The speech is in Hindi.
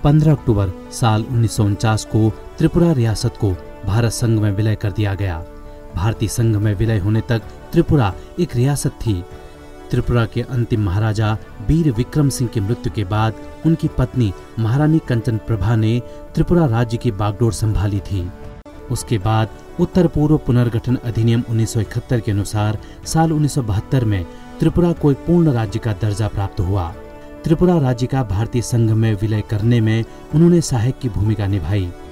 15 अक्टूबर साल 1949 को त्रिपुरा रियासत को भारत संघ में विलय कर दिया गया। भारतीय संघ में विलय होने तक त्रिपुरा एक रियासत थी। त्रिपुरा के अंतिम महाराजा वीर विक्रम सिंह की मृत्यु के बाद उनकी पत्नी महारानी कंचन प्रभा ने त्रिपुरा राज्य की बागडोर संभाली थी। उसके बाद उत्तर पूर्व पुनर्गठन अधिनियम 1971 के अनुसार साल 1972 में त्रिपुरा को एक पूर्ण राज्य का दर्जा प्राप्त हुआ। त्रिपुरा राज्य का भारतीय संघ में विलय करने में उन्होंने सहायक की भूमिका निभाई।